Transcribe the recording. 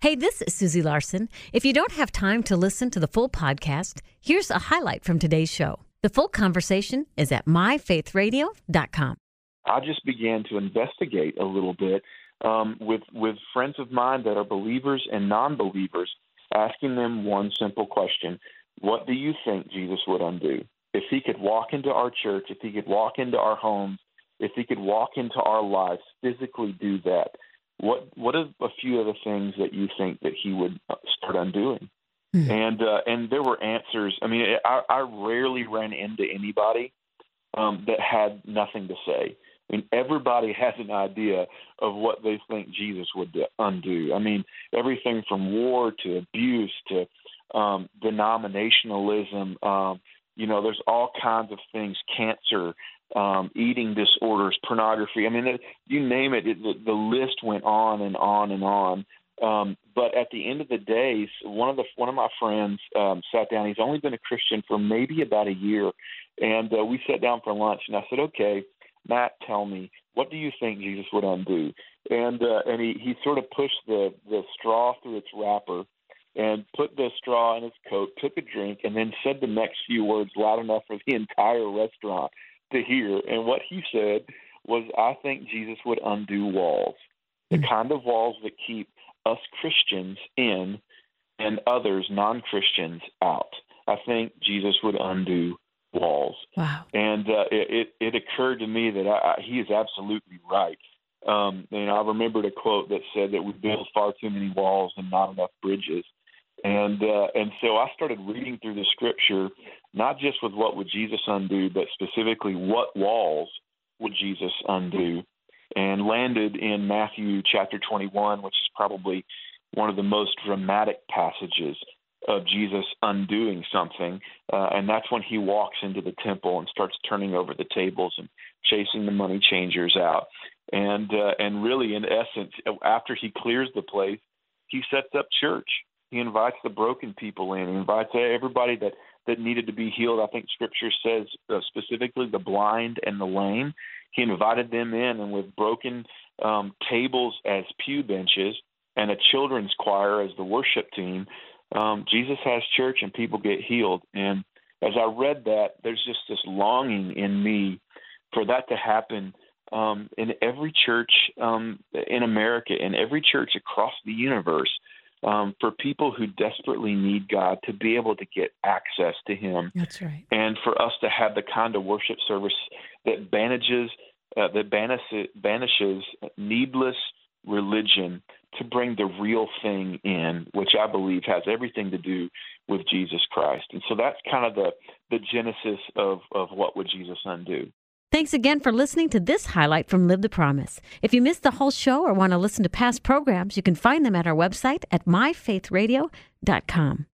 Hey, this is Susie Larson. If you don't have time to listen to the full podcast, here's a highlight from today's show. The full conversation is at myfaithradio.com. I just began to investigate a little bit with friends of mine that are believers and non-believers, asking them one simple question: what do you think Jesus would undo? If he could walk into our church, if he could walk into our homes, if he could walk into our lives, physically do that, what are a few of the things that you think that he would start undoing? And there were answers. I mean, I rarely ran into anybody that had nothing to say. I mean, everybody has an idea of what they think Jesus would undo. I mean, everything from war to abuse to denominationalism. There's all kinds of things, cancer, eating disorders, pornography. I mean, you name it, the list went on and on and on. But at the end of the day, one of my friends sat down. He's only been a Christian for maybe about a year. And we sat down for lunch, and I said, okay, Matt, tell me, what do you think Jesus would undo? And he sort of pushed the straw through its wrapper and put the straw in his coat, took a drink, and then said the next few words loud enough for the entire restaurant to hear. And what he said was, I think Jesus would undo walls, the kind of walls that keep us Christians in and others, non-Christians, out. I think Jesus would undo walls. Wow. And it occurred to me that he is absolutely right. I remembered a quote that said that we build far too many walls and not enough bridges. And so I started reading through the scripture, not just with what would Jesus undo, but specifically what walls would Jesus undo, and landed in Matthew chapter 21, which is probably one of the most dramatic passages of Jesus undoing something. And that's when he walks into the temple and starts turning over the tables and chasing the money changers out. And really, in essence, after he clears the place, he sets up church. He invites the broken people in. He invites everybody that needed to be healed. I think Scripture says specifically the blind and the lame. He invited them in, and with broken tables as pew benches and a children's choir as the worship team, Jesus has church and people get healed. And as I read that, there's just this longing in me for that to happen in every church in America, in every church across the universe. For people who desperately need God to be able to get access to him. That's right. And for us to have the kind of worship service that banishes needless religion to bring the real thing in, which I believe has everything to do with Jesus Christ. And so that's kind of the genesis of what would Jesus undo. Thanks again for listening to this highlight from Live the Promise. If you missed the whole show or want to listen to past programs, you can find them at our website at myfaithradio.com.